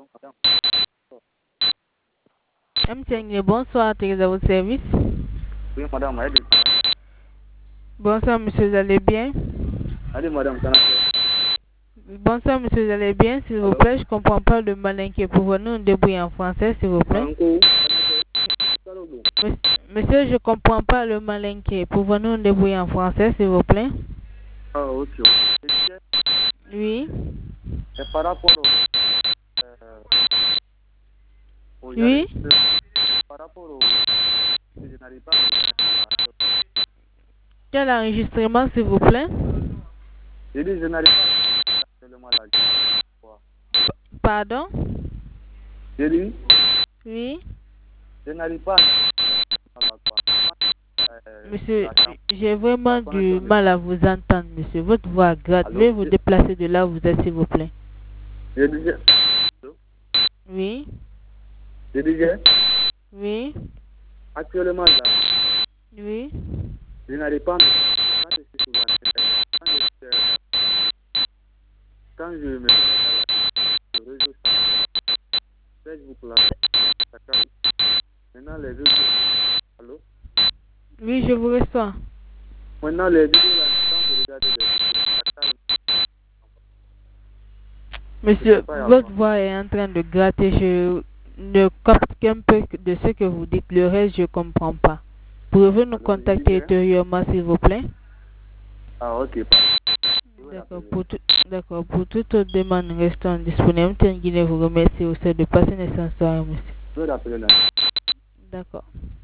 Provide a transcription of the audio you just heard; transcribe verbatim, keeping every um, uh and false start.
M T N, bonsoir, Thérèse à votre service. Oui, madame. Bonsoir, monsieur, vous allez bien? Allez, madame. Bonsoir, monsieur, vous allez bien? S'il vous plaît, je comprends pas le malinqué. Pouvez-nous nous débrouiller en français, s'il vous plaît? Monsieur, je comprends pas le malinqué. Pouvez-nous nous débrouiller en français, s'il vous plaît? Ah, ok. Oui. C'est par rapport au... Euh, au oui. Par rapport au... Je n'arrive pas à... Quel enregistrement, s'il vous plaît? Je dis, je n'arrive pas à... le malade. Pardon? Je dis? Oui. Je n'arrive pas à... Monsieur, j'ai vraiment du mal à vous entendre, monsieur. Votre voix gratte. Veuillez vous déplacer de là où vous êtes, s'il vous plaît. Je disais... Oui. Je disais? Oui. Actuellement, là... Oui. Je n'arrive pas à... Quand je me mets sur le réseau Facebook, là, maintenant les vidéos... Allô? Oui, je vous reçois. Maintenant les vidéos, là, quand vous regardez les vidéos... Monsieur, votre voix est en train de gratter. Je ne capte qu'un peu de ce que vous dites. Le reste, je ne comprends pas. Pouvez-vous nous contacter ultérieurement, s'il vous plaît? Ah, ok. D'accord. Pour, tout, d'accord. Pour toute autre demande, restons disponibles. M T N Guinée vous remercie aussi de passer une excellente soirée, monsieur. Je vais l'appeler là. D'accord.